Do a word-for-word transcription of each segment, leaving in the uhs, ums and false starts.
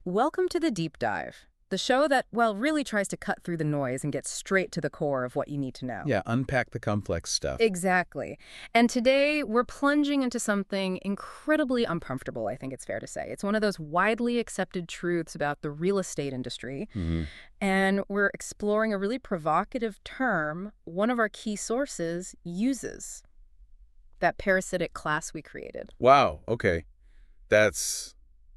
Welcome to the Deep Dive, the show that, well, really tries to cut through the noise and get straight to the core of what you need to know. Yeah, unpack the complex stuff. Exactly. And today we're plunging into something incredibly uncomfortable, I think it's fair to say. It's one of those widely accepted truths about the real estate industry. hmm And we're exploring a really provocative term one of our key sources uses, that parasitic class we created. Wow, okay. That's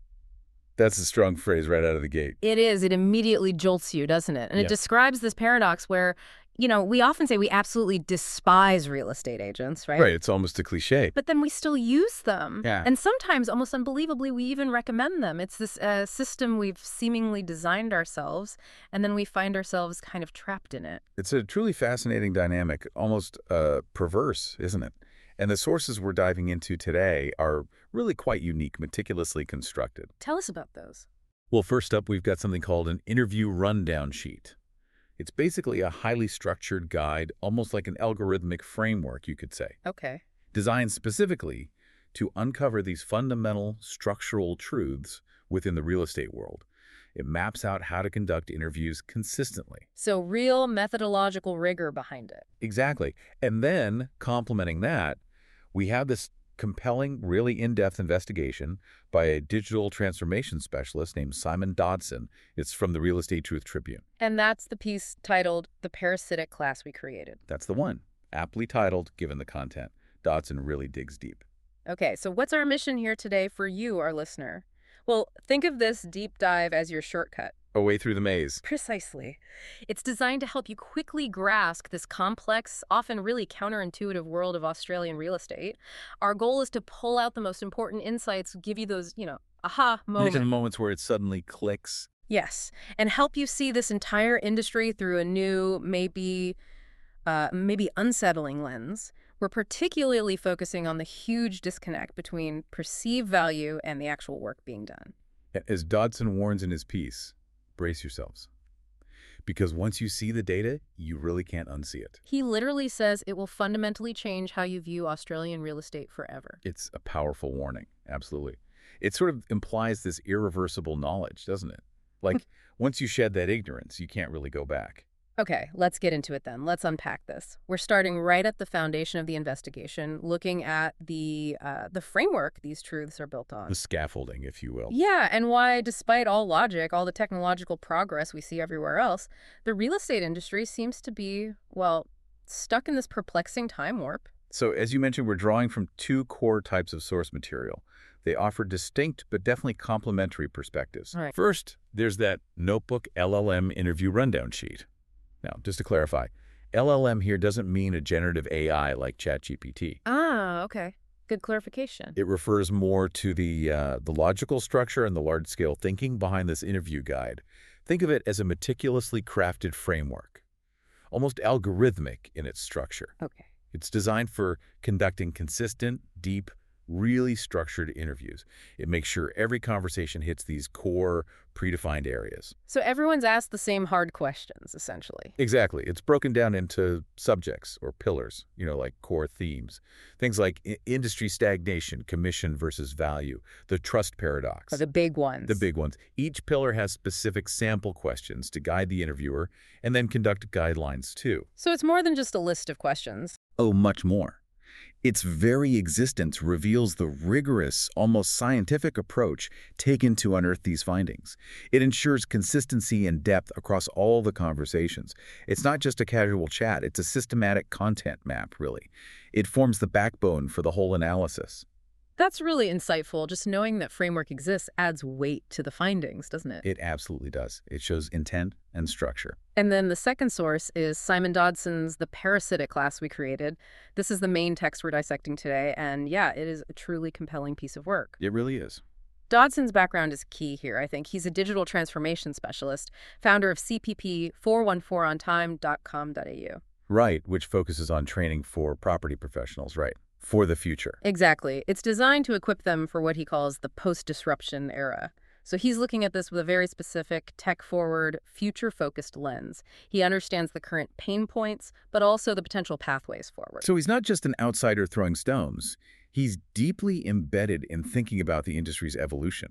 that's a strong phrase right out of the gate. It is. It immediately jolts you, doesn't it? And it Yeah. describes this paradox where, you know, we often say we absolutely despise real estate agents, right? Right, it's almost a cliche. But then we still use them. Yeah. And sometimes, almost unbelievably, we even recommend them. It's this uh, system we've seemingly designed ourselves, and then we find ourselves kind of trapped in it. It's a truly fascinating dynamic, almost uh, perverse, isn't it? And the sources we're diving into today are really quite unique, meticulously constructed. Tell us about those. Well, first up, we've got something called an interview rundown sheet. It's basically a highly structured guide, almost like an algorithmic framework, you could say, Okay. designed specifically to uncover these fundamental structural truths within the real estate world. It maps out how to conduct interviews consistently. So real methodological rigor behind it. Exactly. And then, complementing that, we have this compelling, really in-depth investigation by a digital transformation specialist named Simon Dodson. It's from the Real Estate Truth Tribune. And that's the piece titled The Parasitic Class We Created. That's the one. Aptly titled, given the content. Dodson really digs deep. Okay, so what's our mission here today for you, our listener? Well, think of this deep dive as your shortcut. Away through the maze. Precisely. It's designed to help you quickly grasp this complex, often really counterintuitive world of Australian real estate. Our goal is to pull out the most important insights, give you those, you know, aha These are moments. the moments where it suddenly clicks. Yes, and help you see this entire industry through a new, maybe, uh, maybe unsettling lens. We're particularly focusing on the huge disconnect between perceived value and the actual work being done. As Dodson warns in his piece, brace yourselves. Because once you see the data, you really can't unsee it. He literally says it will fundamentally change how you view Australian real estate forever. It's a powerful warning, absolutely. It sort of implies this irreversible knowledge, doesn't it? Like, once you shed that ignorance, you can't really go back. Okay, let's get into it then. Let's unpack this. We're starting right at the foundation of the investigation, looking at the uh, the framework these truths are built on. The scaffolding, if you will. Yeah, and why, despite all logic, all the technological progress we see everywhere else, the real estate industry seems to be, well, stuck in this perplexing time warp. So, as you mentioned, we're drawing from two core types of source material. They offer distinct but definitely complementary perspectives. All right. First, there's that notebook L L M interview rundown sheet. Now, just to clarify, L L M here doesn't mean a generative A I like ChatGPT. Ah, okay. Good clarification. It refers more to the, uh, the logical structure and the large-scale thinking behind this interview guide. Think of it as a meticulously crafted framework, almost algorithmic in its structure. Okay. It's designed for conducting consistent, deep, really structured interviews. It makes sure every conversation hits these core, predefined areas. So everyone's asked the same hard questions, essentially. Exactly. It's broken down into subjects or pillars, you know, like core themes. Things like I- industry stagnation, commission versus value, the trust paradox. Or the big ones. The big ones. Each pillar has specific sample questions to guide the interviewer and then conduct guidelines too. So it's more than just a list of questions. Oh, much more. Its very existence reveals the rigorous, almost scientific approach taken to unearth these findings. It ensures consistency and depth across all the conversations. It's not just a casual chat, it's a systematic content map, really. It forms the backbone for the whole analysis. That's really insightful. Just knowing that framework exists adds weight to the findings, doesn't it? It absolutely does. It shows intent and structure. And then the second source is Simon Dodson's The Parasitic Class We Created. This is the main text we're dissecting today, and yeah, it is a truly compelling piece of work. It really is. Dodson's background is key here, I think. He's a digital transformation specialist, founder of C P P four one four on time dot com dot A U. Right, which focuses on training for property professionals, right, for the future. Exactly. It's designed to equip them for what he calls the post-disruption era. So he's looking at this with a very specific, tech-forward, future-focused lens. He understands the current pain points, but also the potential pathways forward. So he's not just an outsider throwing stones. He's deeply embedded in thinking about the industry's evolution.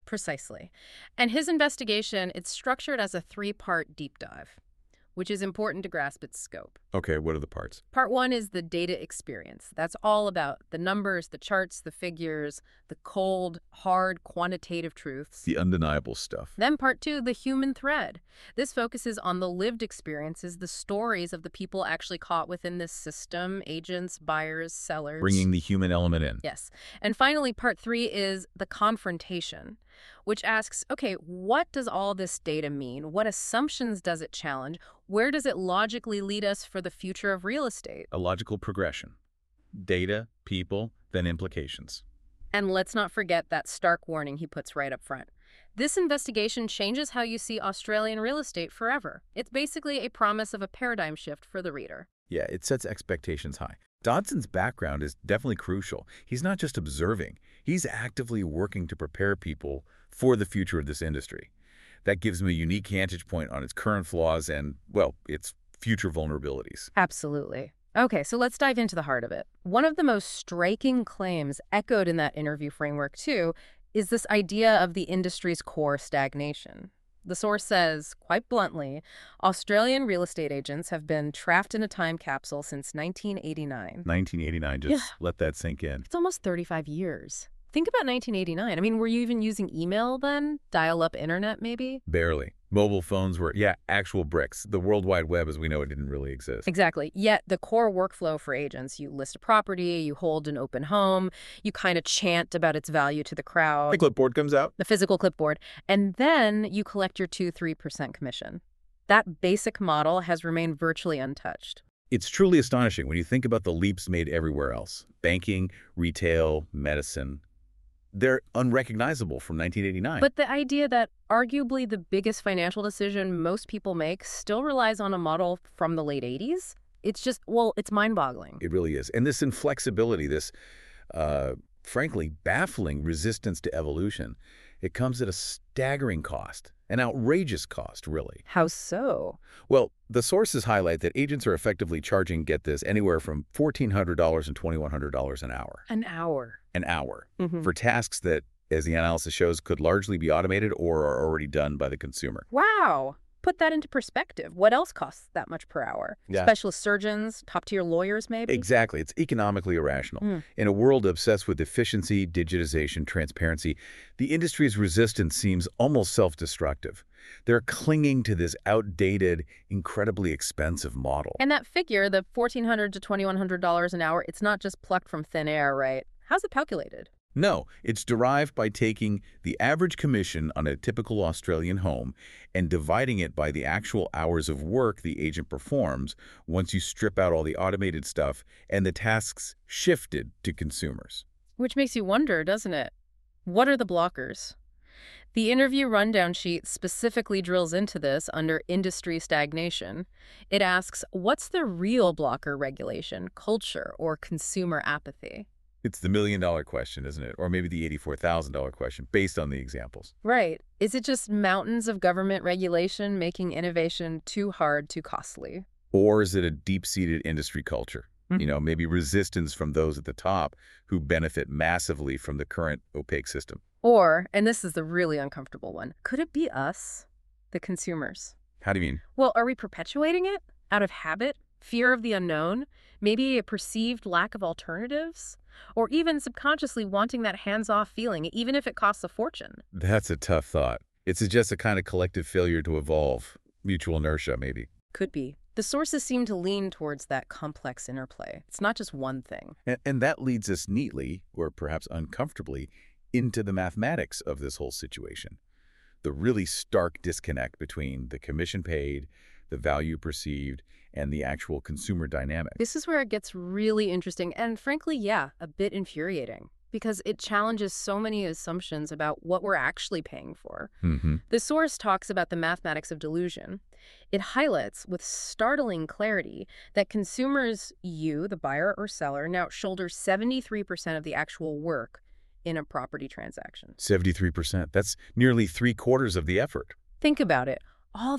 Precisely. And his investigation, it's structured as a three-part deep dive, which is important to grasp its scope. Okay, what are the parts? Part one is the data experience. That's all about the numbers, the charts, the figures, the cold, hard, quantitative truths. The undeniable stuff. Then part two, the human thread. This focuses on the lived experiences, the stories of the people actually caught within this system, agents, buyers, sellers. Bringing the human element in. Yes. And finally, part three is the confrontation, which asks, okay, what does all this data mean? What assumptions does it challenge? Where does it logically lead us for the future of real estate? A logical progression. Data, people, then implications. And let's not forget that stark warning he puts right up front. This investigation changes how you see Australian real estate forever. It's basically a promise of a paradigm shift for the reader. Yeah, it sets expectations high. Dodson's background is definitely crucial. He's not just observing. He's actively working to prepare people for the future of this industry. That gives him a unique vantage point on its current flaws and, well, its future vulnerabilities. Absolutely. Okay, so let's dive into the heart of it. One of the most striking claims echoed in that interview framework, too, is this idea of the industry's core stagnation. The source says, quite bluntly, Australian real estate agents have been trapped in a time capsule since nineteen eighty-nine. nineteen eighty-nine, just Yeah. let that sink in. It's almost thirty-five years. Think about nineteen eighty-nine. I mean, were you even using email then? Dial-up internet, maybe? Barely. Mobile phones were, yeah, actual bricks. The World Wide Web, as we know it, didn't really exist. Exactly. Yet the core workflow for agents, you list a property, you hold an open home, you kind of chant about its value to the crowd. The clipboard comes out. The physical clipboard, and then you collect your two to three percent commission. That basic model has remained virtually untouched. It's truly astonishing when you think about the leaps made everywhere else. Banking, retail, medicine. They're unrecognizable from nineteen eighty-nine. But the idea that arguably the biggest financial decision most people make still relies on a model from the late eighties, it's just, well, it's mind-boggling. It really is. And this inflexibility, this, uh, frankly, baffling resistance to evolution, it comes at a staggering cost, an outrageous cost, really. How so? Well, the sources highlight that agents are effectively charging, get this, anywhere from fourteen hundred dollars and twenty-one hundred dollars an hour. An hour. An hour. Mm-hmm. For tasks that, as the analysis shows, could largely be automated or are already done by the consumer. Wow. Put that into perspective. What else costs that much per hour? Yeah. Specialist surgeons, top-tier lawyers, maybe? Exactly. It's economically irrational. Mm. In a world obsessed with efficiency, digitization, transparency, the industry's resistance seems almost self-destructive. They're clinging to this outdated, incredibly expensive model. And that figure, the fourteen hundred to twenty-one hundred dollars an hour, it's not just plucked from thin air, right? How's it calculated? No, it's derived by taking the average commission on a typical Australian home and dividing it by the actual hours of work the agent performs once you strip out all the automated stuff and the tasks shifted to consumers. Which makes you wonder, doesn't it? What are the blockers? The interview rundown sheet specifically drills into this under industry stagnation. It asks, what's the real blocker regulation, culture, or consumer apathy? It's the million-dollar question, isn't it? Or maybe the eighty-four thousand dollar question, based on the examples. Right. Is it just mountains of government regulation making innovation too hard, too costly? Or is it a deep-seated industry culture? Mm-hmm. You know, maybe resistance from those at the top who benefit massively from the current opaque system. Or, and this is the really uncomfortable one, could it be us, the consumers? How do you mean? Well, are we perpetuating it out of habit, fear of the unknown, maybe a perceived lack of alternatives? Or even subconsciously wanting that hands-off feeling, even if it costs a fortune? That's a tough thought. It suggests a kind of collective failure to evolve, mutual inertia, maybe. Could be. The sources seem to lean towards that complex interplay. It's not just one thing. And, and that leads us neatly, or perhaps uncomfortably, into the mathematics of this whole situation. The really stark disconnect between the commission paid, the value perceived, and the actual consumer dynamic. This is where it gets really interesting and, frankly, yeah, a bit infuriating, because it challenges so many assumptions about what we're actually paying for. Mm-hmm. The source talks about the mathematics of delusion. It highlights with startling clarity that consumers, you, the buyer or seller, now shoulder seventy-three percent of the actual work in a property transaction. seventy-three percent. That's nearly three quarters of the effort. Think about it. All that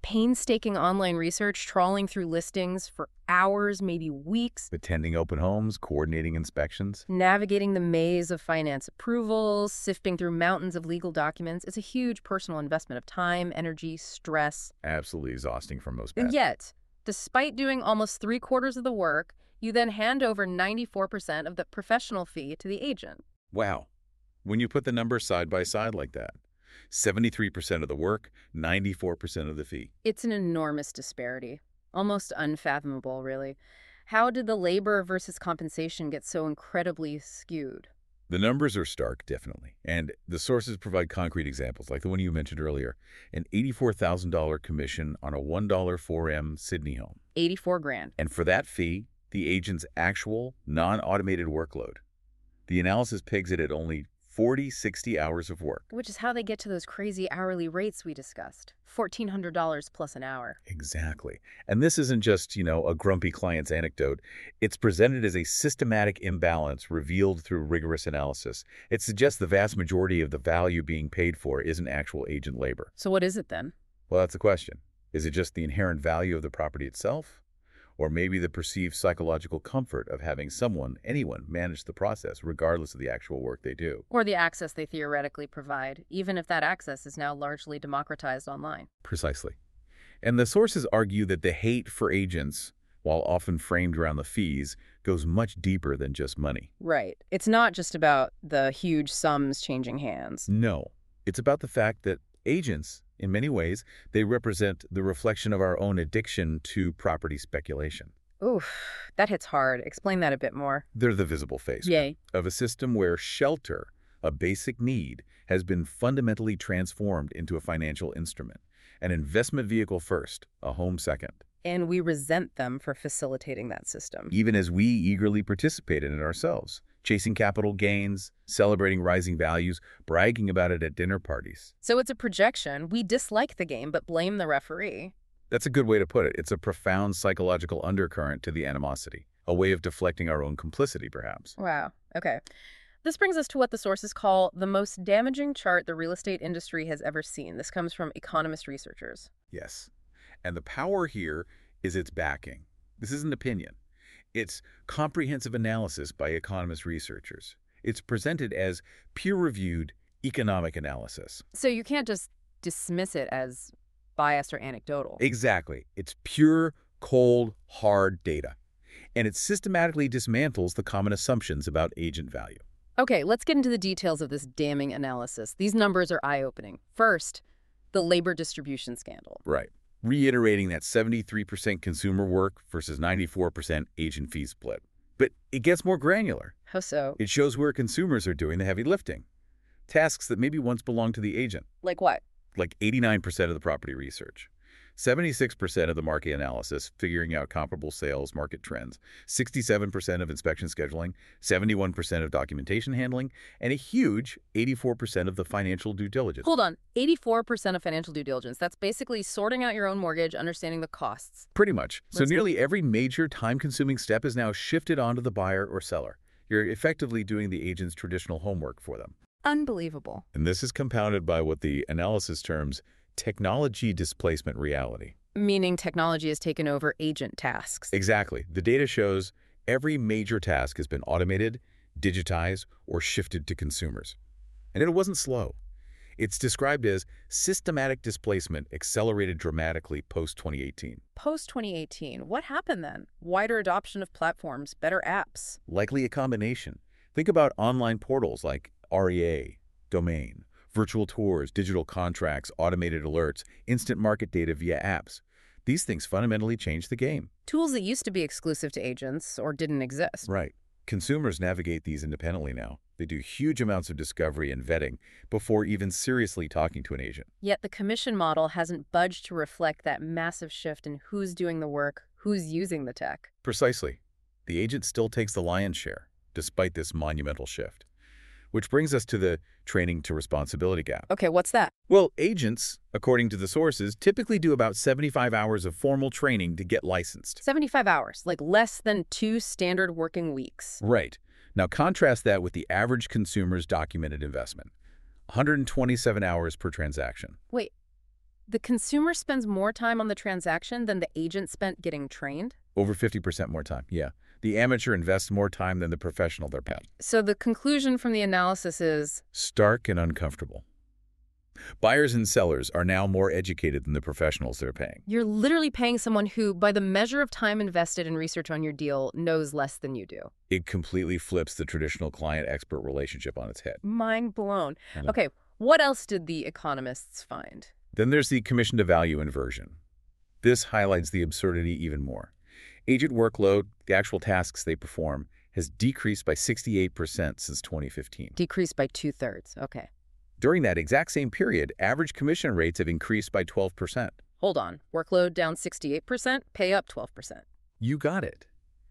Painstaking online research, trawling through listings for hours, maybe weeks, Attending open homes, coordinating inspections. navigating the maze of finance approvals, sifting through mountains of legal documents. It's a huge personal investment of time, energy, stress. Absolutely exhausting for most And bad. yet, despite doing almost three quarters of the work, you then hand over ninety-four percent of the professional fee to the agent. Wow. When you put the numbers side by side like that, seventy-three percent of the work, ninety-four percent of the fee. It's an enormous disparity, almost unfathomable, really. How did the labor versus compensation get so incredibly skewed? The numbers are stark, definitely. And the sources provide concrete examples, like the one you mentioned earlier, an eighty-four thousand dollar commission on a one dollar four M Sydney home. eighty-four grand. And for that fee, the agent's actual, non-automated workload. The analysis pegs it at only forty, sixty hours of work. Which is how they get to those crazy hourly rates we discussed. fourteen hundred dollars plus an hour. Exactly. And this isn't just, you know, a grumpy client's anecdote. It's presented as a systematic imbalance revealed through rigorous analysis. It suggests the vast majority of the value being paid for isn't actual agent labor. So what is it then? Well, that's the question. Is it just the inherent value of the property itself? Or maybe the perceived psychological comfort of having someone, anyone, manage the process, regardless of the actual work they do? Or the access they theoretically provide, even if that access is now largely democratized online. Precisely. And the sources argue that the hate for agents, while often framed around the fees, goes much deeper than just money. Right. It's not just about the huge sums changing hands. No. It's about the fact that agents, in many ways, they represent the reflection of our own addiction to property speculation. Oof, that hits hard. Explain that a bit more. They're the visible face Yay. of a system where shelter, a basic need, has been fundamentally transformed into a financial instrument. An investment vehicle first, a home second. And we resent them for facilitating that system. Even as we eagerly participate in it ourselves, chasing capital gains, celebrating rising values, bragging about it at dinner parties. So it's a projection. We dislike the game, but blame the referee. That's a good way to put it. It's a profound psychological undercurrent to the animosity, a way of deflecting our own complicity, perhaps. Wow. Okay. This brings us to what the sources call the most damaging chart the real estate industry has ever seen. This comes from economist researchers. Yes. And the power here is its backing. This isn't opinion. It's comprehensive analysis by economist researchers. It's presented as peer-reviewed economic analysis. So you can't just dismiss it as biased or anecdotal. Exactly. It's pure, cold, hard data. And it systematically dismantles the common assumptions about agent value. Okay, let's get into the details of this damning analysis. These numbers are eye-opening. First, the labor distribution scandal. Right. Reiterating that seventy-three percent consumer work versus ninety-four percent agent fee split. But it gets more granular. How so? It shows where consumers are doing the heavy lifting. Tasks that maybe once belonged to the agent, Like what? like eighty-nine percent of the property research, seventy-six percent of the market analysis, figuring out comparable sales market trends, sixty-seven percent of inspection scheduling, seventy-one percent of documentation handling, and a huge eighty-four percent of the financial due diligence. Hold on. eighty-four percent of financial due diligence. That's basically sorting out your own mortgage, understanding the costs. Pretty much. So Let's go- nearly every major time-consuming step is now shifted onto the buyer or seller. You're effectively doing the agent's traditional homework for them. Unbelievable. And this is compounded by what the analysis terms technology displacement reality. Meaning technology has taken over agent tasks. Exactly. The data shows every major task has been automated, digitized, or shifted to consumers. And it wasn't slow. It's described as systematic displacement accelerated dramatically post twenty eighteen. Post twenty eighteen, what happened then? Wider adoption of platforms, better apps. Likely a combination. Think about online portals like R E A, Domain, virtual tours, digital contracts, automated alerts, instant market data via apps. These things fundamentally change the game. Tools that used to be exclusive to agents or didn't exist. Right. Consumers navigate these independently now. They do huge amounts of discovery and vetting before even seriously talking to an agent. Yet the commission model hasn't budged to reflect that massive shift in who's doing the work, who's using the tech. Precisely. The agent still takes the lion's share, despite this monumental shift. Which brings us to the training to responsibility gap. Okay, what's that? Well, agents, according to the sources, typically do about seventy-five hours of formal training to get licensed. seventy-five hours, like less than two standard working weeks. Right. Now contrast that with the average consumer's documented investment. one hundred twenty-seven hours per transaction. Wait, The consumer spends more time on the transaction than the agent spent getting trained? Over fifty percent more time, yeah. The amateur invests more time than the professional they're paying. So the conclusion from the analysis is, Stark and uncomfortable. Buyers and sellers are now more educated than the professionals they're paying. you're literally paying someone who, by the measure of time invested in research on your deal, knows less than you do. It completely flips the traditional client-expert relationship on its head. Mind blown. I know. Okay, what else did the economists find? Then there's the commission-to-value inversion. This highlights the absurdity even more. Agent workload, the actual tasks they perform, has decreased by sixty-eight percent since twenty fifteen. Decreased by two-thirds. Okay. During that exact same period, average commission rates have increased by twelve percent. Hold on. Workload down sixty-eight percent, pay up twelve percent. You got it.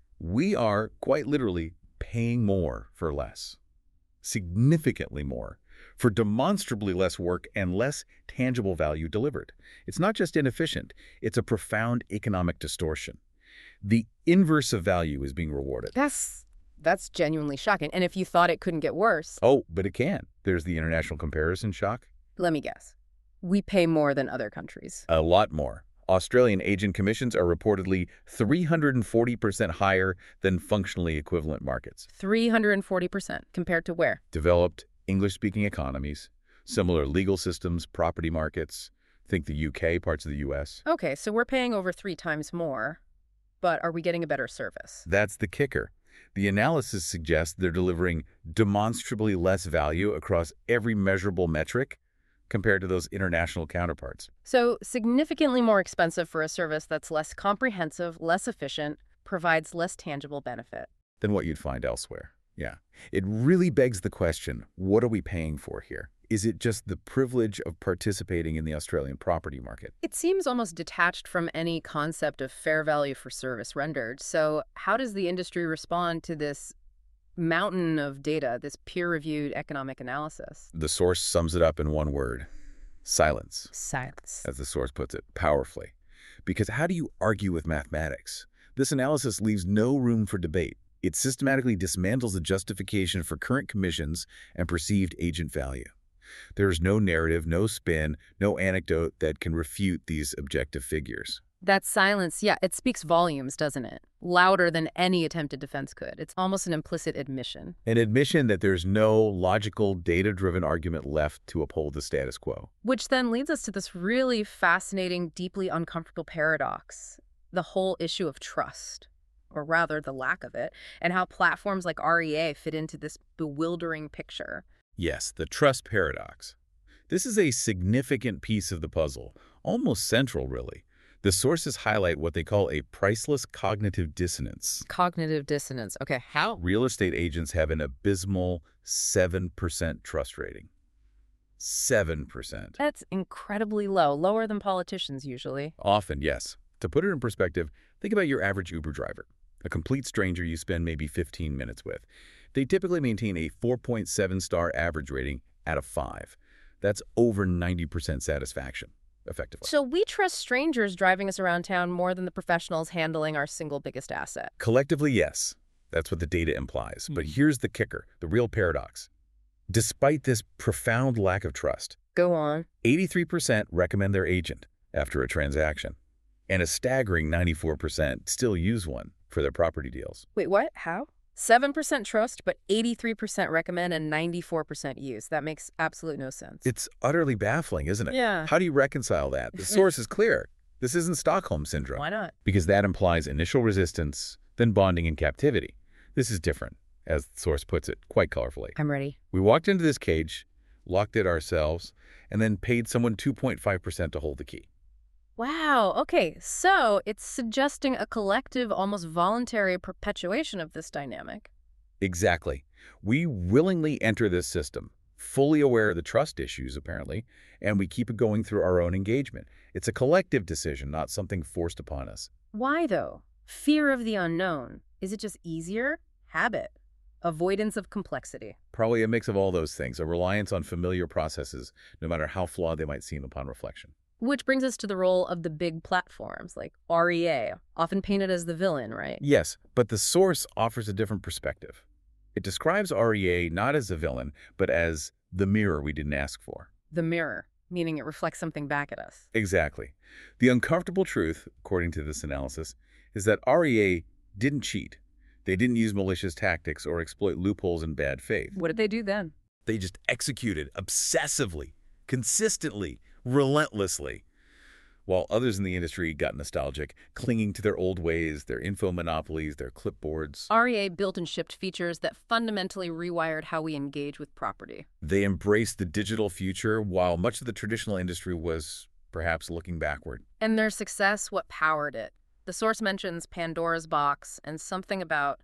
We are, quite literally, paying more for less. Significantly more. For demonstrably less work and less tangible value delivered. It's not just inefficient, it's a profound economic distortion. The inverse of value is being rewarded. That's that's genuinely shocking. And if you thought it couldn't get worse, Oh, but it can. There's the international comparison shock. let me guess. We pay more than other countries. A lot more. Australian agent commissions are reportedly three hundred forty percent higher than functionally equivalent markets. three hundred forty percent compared to where? Developed English-speaking economies, similar legal systems, property markets. Think the U K, parts of the U S. Okay, so we're paying over three times more, but are we getting a better service? That's the kicker. The analysis suggests they're delivering demonstrably less value across every measurable metric compared to those international counterparts. So significantly more expensive for a service that's less comprehensive, less efficient, provides less tangible benefit. Than what you'd find elsewhere. Yeah. It really begs the question, what are we paying for here? Is it just the privilege of participating in the Australian property market? It seems almost detached from any concept of fair value for service rendered. So how does the industry respond to this mountain of data, this peer-reviewed economic analysis? The source sums it up in one word. Silence, Silence. as the source puts it, powerfully. Because how do you argue with mathematics? This analysis leaves no room for debate. It systematically dismantles the justification for current commissions and perceived agent value. There is no narrative, no spin, no anecdote that can refute these objective figures. That silence, yeah, it speaks volumes, doesn't it? Louder than any attempted defense could. It's almost an implicit admission. An admission that there's no logical, data-driven argument left to uphold the status quo. Which then leads us to this really fascinating, deeply uncomfortable paradox, the whole issue of trust, or rather the lack of it, and how platforms like R E A fit into this bewildering picture. Yes, the trust paradox. This is a significant piece of the puzzle, almost central, really. The sources highlight what they call a priceless cognitive dissonance. Cognitive dissonance. Okay, how? Real estate agents have an abysmal seven percent trust rating. seven percent. That's incredibly low, lower than politicians usually. Often, yes. To put it in perspective, think about your average Uber driver, a complete stranger you spend maybe fifteen minutes with. They typically maintain a four point seven star average rating out of five. That's over ninety percent satisfaction, effectively. So we trust strangers driving us around town more than the professionals handling our single biggest asset. Collectively, yes. That's what the data implies. But here's the kicker, the real paradox. Despite this profound lack of trust, Go on. eighty-three percent recommend their agent after a transaction, and a staggering ninety-four percent still use one for their property deals. Wait, what? How? seven percent trust, but eighty-three percent recommend and ninety-four percent use. That makes absolute no sense. It's utterly baffling, isn't it? Yeah. How do you reconcile that? The source is clear. This isn't Stockholm Syndrome. Why not? Because that implies initial resistance, then bonding in captivity. This is different, as the source puts it, quite colorfully. I'm ready. We walked into this cage, locked it ourselves, and then paid someone two point five percent to hold the key. Wow. Okay. So it's suggesting a collective, almost voluntary perpetuation of this dynamic. Exactly. We willingly enter this system, fully aware of the trust issues, apparently, and we keep it going through our own engagement. It's a collective decision, not something forced upon us. Why, though? Fear of the unknown. Is it just easier? Habit. Avoidance of complexity. Probably a mix of all those things, a reliance on familiar processes, no matter how flawed they might seem upon reflection. Which brings us to the role of the big platforms like R E A, often painted as the villain, right? Yes, but the source offers a different perspective. It describes R E A not as a villain, but as the mirror we didn't ask for. The mirror. meaning it reflects something back at us. Exactly. The uncomfortable truth, according to this analysis, is that R E A didn't cheat. They didn't use malicious tactics or exploit loopholes in bad faith. What did they do then? They just executed obsessively, consistently, relentlessly. While others in the industry got nostalgic, clinging to their old ways, their info monopolies, their clipboards. R E A built and shipped features that fundamentally rewired how we engage with property. They embraced the digital future while much of the traditional industry was perhaps looking backward. And their success, what powered it? The source mentions Pandora's box and something about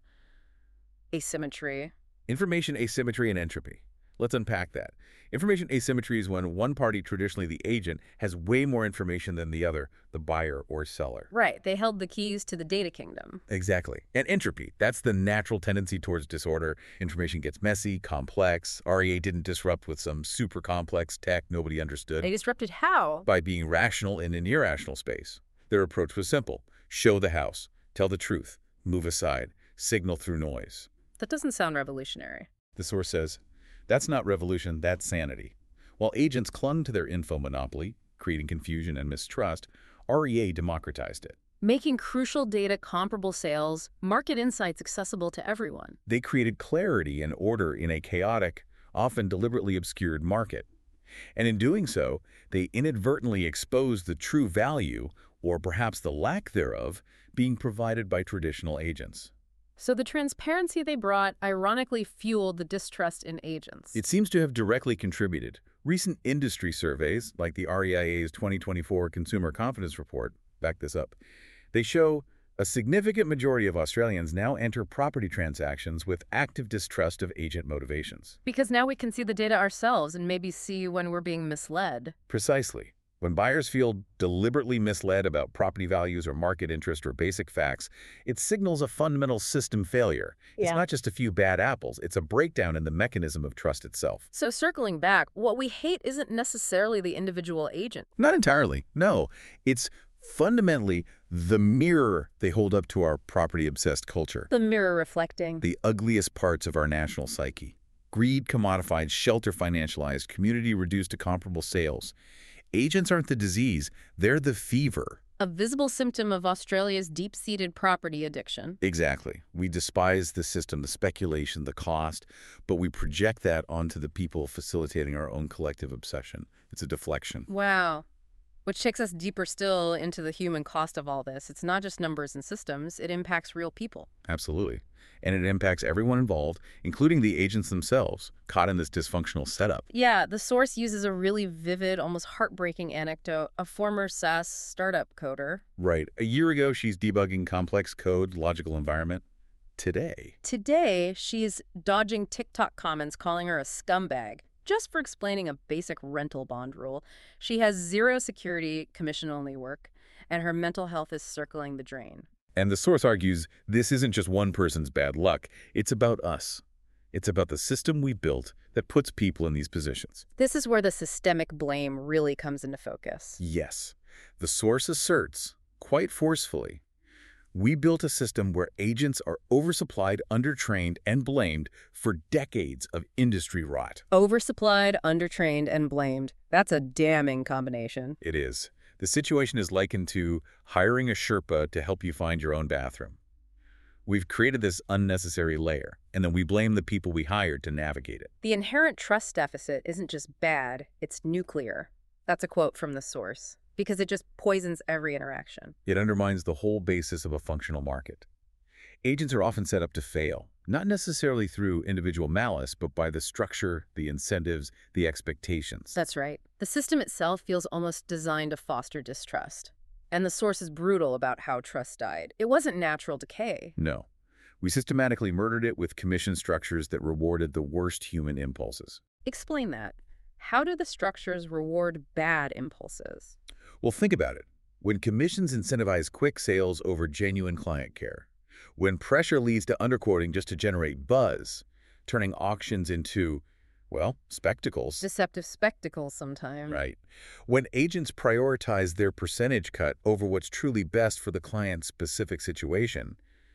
asymmetry. Information asymmetry and entropy. Let's unpack that. Information asymmetry is when one party, traditionally the agent, has way more information than the other, the buyer or seller. Right, they held the keys to the data kingdom. Exactly. And entropy, that's the natural tendency towards disorder. Information gets messy, complex. R E A didn't disrupt with some super complex tech nobody understood. They disrupted how? By being rational in an irrational space. Their approach was simple. Show the house, tell the truth, move aside, signal through noise. That doesn't sound revolutionary. The source says, that's not revolution, that's sanity. While agents clung to their info monopoly, creating confusion and mistrust, R E A democratized it. Making crucial data comparable sales, market insights accessible to everyone. They created clarity and order in a chaotic, often deliberately obscured market. And in doing so, they inadvertently exposed the true value, or perhaps the lack thereof, being provided by traditional agents. So the transparency they brought ironically fueled the distrust in agents. It seems to have directly contributed. Recent industry surveys, like the R E I A's twenty twenty-four Consumer Confidence Report, back this up. They show a significant majority of Australians now enter property transactions with active distrust of agent motivations. Because now we can see the data ourselves and maybe see when we're being misled. Precisely. When buyers feel deliberately misled about property values or market interest or basic facts, it signals a fundamental system failure. Yeah. It's not just a few bad apples, it's a breakdown in the mechanism of trust itself. So circling back, what we hate isn't necessarily the individual agent. Not entirely, no. It's fundamentally the mirror they hold up to our property-obsessed culture. The mirror reflecting. The ugliest parts of our national psyche. Greed commodified, shelter financialized, community reduced to comparable sales. Agents aren't the disease, they're the fever. A visible symptom of Australia's deep-seated property addiction. Exactly. We despise the system, the speculation, the cost, but we project that onto the people facilitating our own collective obsession. It's a deflection. Wow. Which takes us deeper still into the human cost of all this. It's not just numbers and systems, it impacts real people. Absolutely. And it impacts everyone involved, including the agents themselves, caught in this dysfunctional setup. Yeah, the source uses a really vivid, almost heartbreaking anecdote. A former SaaS startup coder. Right. A year ago, she's debugging complex code, logical environment. Today. Today, she's dodging TikTok comments calling her a scumbag. Just for explaining a basic rental bond rule. She has zero security, commission-only work, and her mental health is circling the drain. And the source argues this isn't just one person's bad luck. It's about us. It's about the system we built that puts people in these positions. This is where the systemic blame really comes into focus. Yes. The source asserts, quite forcefully, we built a system where agents are oversupplied, undertrained, and blamed for decades of industry rot. Oversupplied, undertrained, and blamed. That's a damning combination. It is. The situation is likened to hiring a Sherpa to help you find your own bathroom. We've created this unnecessary layer, and then we blame the people we hired to navigate it. The inherent trust deficit isn't just bad, it's nuclear. That's a quote from the source. Because it just poisons every interaction. It undermines the whole basis of a functional market. Agents are often set up to fail, not necessarily through individual malice, but by the structure, the incentives, the expectations. That's right. The system itself feels almost designed to foster distrust. And the source is brutal about how trust died. It wasn't natural decay. No. We systematically murdered it with commission structures that rewarded the worst human impulses. Explain that. How do the structures reward bad impulses? Well, think about it. When commissions incentivize quick sales over genuine client care, when pressure leads to underquoting just to generate buzz, turning auctions into, well, spectacles. Deceptive spectacles sometimes. Right. When agents prioritize their percentage cut over what's truly best for the client's specific situation,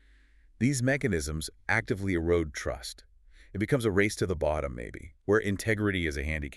these mechanisms actively erode trust. It becomes a race to the bottom, maybe, where integrity is a handicap.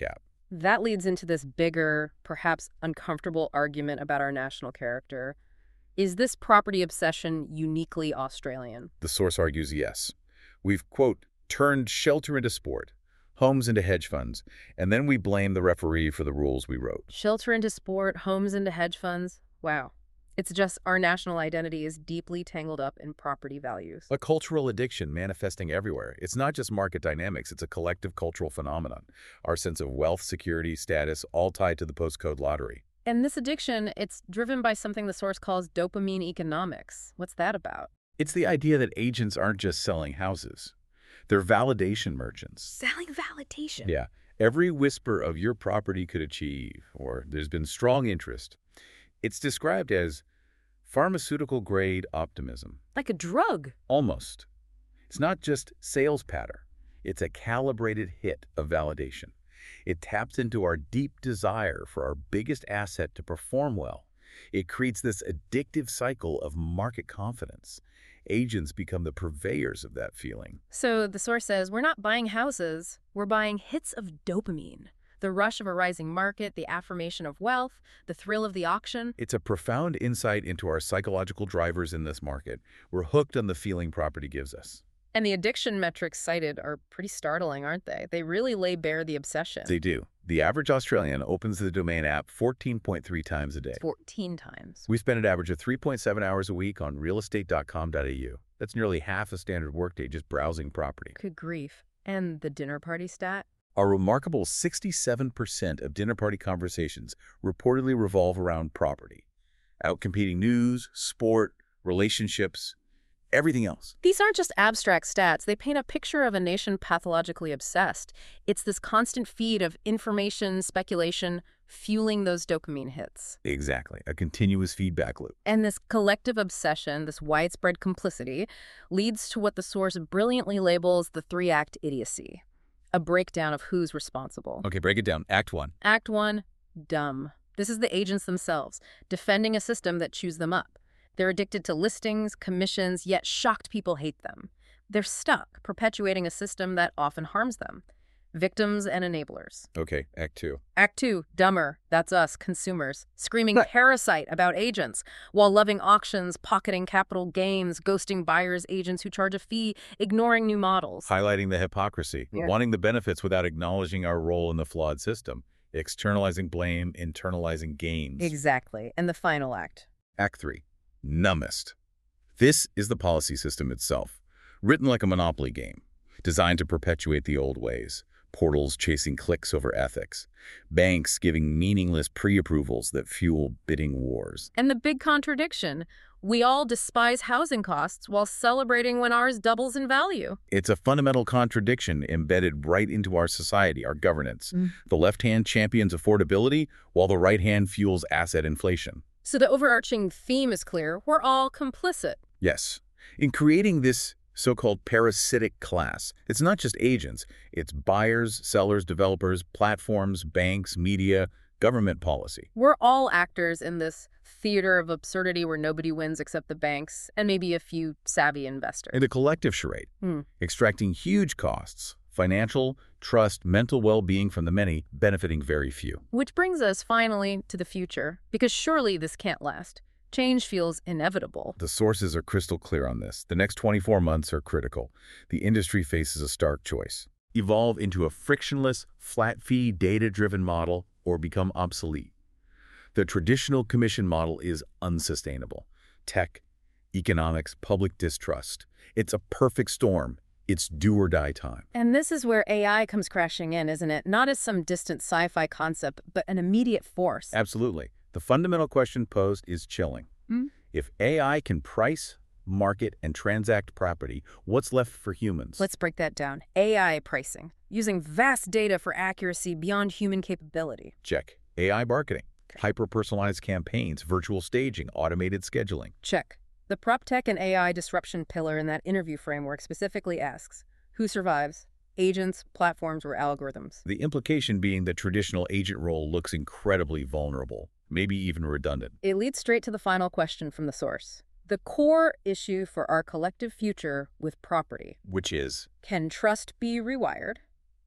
That leads into this bigger, perhaps uncomfortable argument about our national character. Is this property obsession uniquely Australian? The source argues yes. We've, quote, turned shelter into sport, homes into hedge funds, and then we blame the referee for the rules we wrote. Shelter into sport, homes into hedge funds. Wow. It's just our national identity is deeply tangled up in property values. A cultural addiction manifesting everywhere. It's not just market dynamics, it's a collective cultural phenomenon. Our sense of wealth, security, status, all tied to the postcode lottery. And this addiction, it's driven by something the source calls dopamine economics. What's that about? It's the idea that agents aren't just selling houses. They're validation merchants. Selling validation? Yeah. Every whisper of your property could achieve, or there's been strong interest. It's described as pharmaceutical-grade optimism. Like a drug. Almost. It's not just sales patter. It's a calibrated hit of validation. It taps into our deep desire for our biggest asset to perform well. It creates this addictive cycle of market confidence. Agents become the purveyors of that feeling. So the source says, we're not buying houses, we're buying hits of dopamine. The rush of a rising market, the affirmation of wealth, the thrill of the auction. It's a profound insight into our psychological drivers in this market. We're hooked on the feeling property gives us. And the addiction metrics cited are pretty startling, aren't they? They really lay bare the obsession. They do. The average Australian opens the Domain app fourteen point three times a day. fourteen times. We spend an average of three point seven hours a week on real estate dot com dot A U. That's nearly half a standard workday just browsing property. Good grief. And the dinner party stat? A remarkable sixty-seven percent of dinner party conversations reportedly revolve around property, outcompeting news, sport, relationships, everything else. These aren't just abstract stats. They paint a picture of a nation pathologically obsessed. It's this constant feed of information, speculation, fueling those dopamine hits. Exactly. A continuous feedback loop. And this collective obsession, this widespread complicity, leads to what the source brilliantly labels the three-act idiocy. A breakdown of who's responsible. Okay, break it down. Act one. Act one, dumb. This is the agents themselves, defending a system that chews them up. They're addicted to listings, commissions, yet shocked people hate them. They're stuck, perpetuating a system that often harms them. Victims and enablers. Okay, act two. Act two, dumber. That's us, consumers, screaming parasite about agents, while loving auctions, pocketing capital gains, ghosting buyers, agents who charge a fee, ignoring new models. Highlighting the hypocrisy, Yeah. wanting the benefits without acknowledging our role in the flawed system, externalizing blame, internalizing gains. Exactly. And the final act. Act three. Numbest. This is the policy system itself, written like a monopoly game, designed to perpetuate the old ways. Portals chasing clicks over ethics. Banks giving meaningless pre-approvals that fuel bidding wars. And the big contradiction, we all despise housing costs while celebrating when ours doubles in value. It's a fundamental contradiction embedded right into our society, our governance. Mm. The left hand champions affordability, while the right hand fuels asset inflation. So the overarching theme is clear. We're all complicit. Yes. In creating this so-called parasitic class, it's not just agents. It's buyers, sellers, developers, platforms, banks, media, government policy. We're all actors in this theater of absurdity where nobody wins except the banks and maybe a few savvy investors. In a collective charade, Hmm. extracting huge costs, financial, trust, mental well-being from the many, benefiting very few. Which brings us finally to the future, because surely this can't last. Change feels inevitable. The sources are crystal clear on this. The next twenty-four months are critical. The industry faces a stark choice. Evolve into a frictionless, flat-fee, data-driven model or become obsolete. The traditional commission model is unsustainable. Tech, economics, public distrust. It's a perfect storm. It's do or die time. And this is where A I comes crashing in, isn't it? Not as some distant sci-fi concept, but an immediate force. Absolutely. The fundamental question posed is chilling. Hmm? If A I can price, market, and transact property, what's left for humans? Let's break that down. A I pricing, using vast data for accuracy beyond human capability. Check. A I marketing. Hyper-personalized campaigns, virtual staging, automated scheduling. Check. The PropTech and A I disruption pillar in that interview framework specifically asks, who survives? Agents, platforms, or algorithms? The implication being the traditional agent role looks incredibly vulnerable, maybe even redundant. It leads straight to the final question from the source. The core issue for our collective future with property. Which is, Can trust be rewired?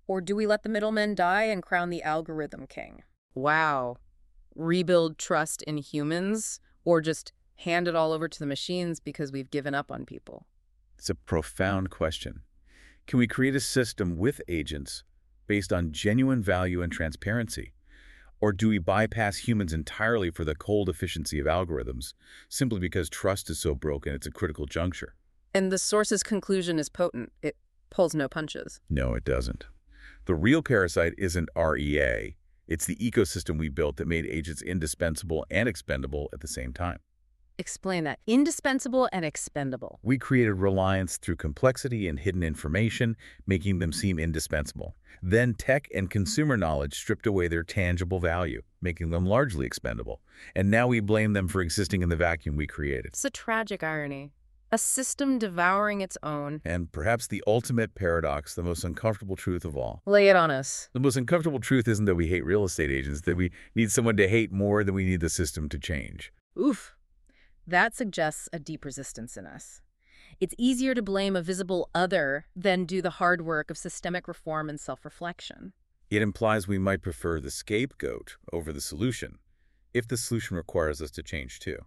Or do we let the middlemen die and crown the algorithm king? Wow. Rebuild trust in humans or just hand it all over to the machines because we've given up on people? It's a profound question. Can we create a system with agents based on genuine value and transparency? Or do we bypass humans entirely for the cold efficiency of algorithms, simply because trust is so broken it's a critical juncture? And the source's conclusion is potent. It pulls no punches. No, it doesn't. The real parasite isn't R E A. It's the ecosystem we built that made agents indispensable and expendable at the same time. Explain that. Indispensable and expendable. We created reliance through complexity and hidden information, making them seem indispensable. Then tech and consumer knowledge stripped away their tangible value, making them largely expendable. And now we blame them for existing in the vacuum we created. It's a tragic irony. A system devouring its own. And perhaps the ultimate paradox, the most uncomfortable truth of all. Lay it on us. The most uncomfortable truth isn't that we hate real estate agents, that we need someone to hate more than we need the system to change. Oof. That suggests a deep resistance in us. It's easier to blame a visible other than do the hard work of systemic reform and self-reflection. It implies we might prefer the scapegoat over the solution, if the solution requires us to change too.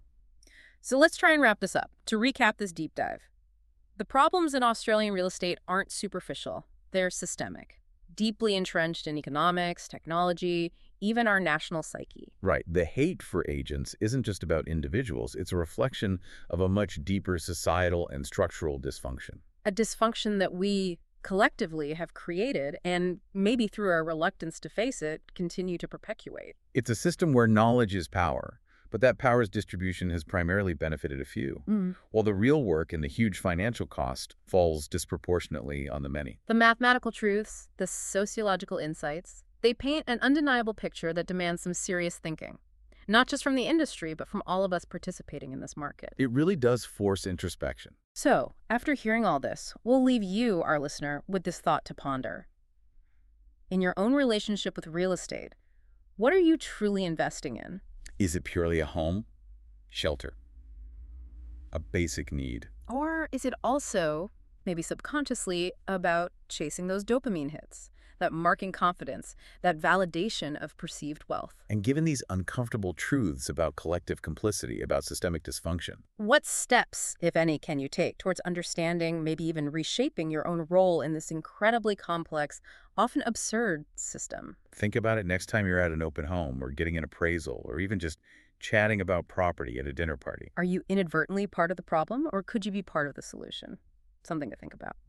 So let's try and wrap this up. To recap this deep dive, the problems in Australian real estate aren't superficial. They're systemic, deeply entrenched in economics, technology, even our national psyche. Right. The hate for agents isn't just about individuals. It's a reflection of a much deeper societal and structural dysfunction. A dysfunction that we collectively have created and maybe through our reluctance to face it, continue to perpetuate. It's a system where knowledge is power, but that power's distribution has primarily benefited a few, Mm. while the real work and the huge financial cost falls disproportionately on the many. The mathematical truths, the sociological insights, they paint an undeniable picture that demands some serious thinking, not just from the industry, but from all of us participating in this market. It really does force introspection. So, after hearing all this, we'll leave you, our listener, with this thought to ponder. In your own relationship with real estate, what are you truly investing in? Is it purely a home? Shelter. A basic need. Or is it also, maybe subconsciously, about chasing those dopamine hits, that marking confidence, that validation of perceived wealth? And given these uncomfortable truths about collective complicity, about systemic dysfunction, What steps, if any, can you take towards understanding, maybe even reshaping your own role in this incredibly complex, often absurd system? think about it next time you're at an open home or getting an appraisal or even just chatting about property at a dinner party. Are you inadvertently part of the problem, or could you be part of the solution? Something to think about.